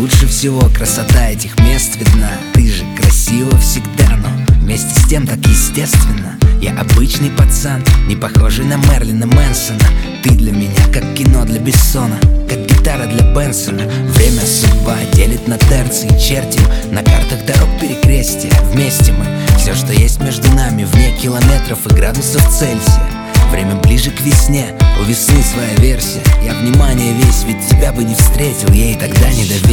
лучше всего красота этих мест видна. Ты же красива всегда, но вместе с тем так естественно. Я обычный пацан, не похожий на Мерлина Мэнсона. Ты для меня как кино для Бессона, как гитара для Бенсона. Время судьба делит на терции, чертим на картах дорог перекрестия. Вместе мы, все, что есть между нами, вне километров и градусов Цельсия. Время ближе к весне, у весны своя версия. Я внимание весь, ведь тебя бы не встретил, ей тогда не доверил.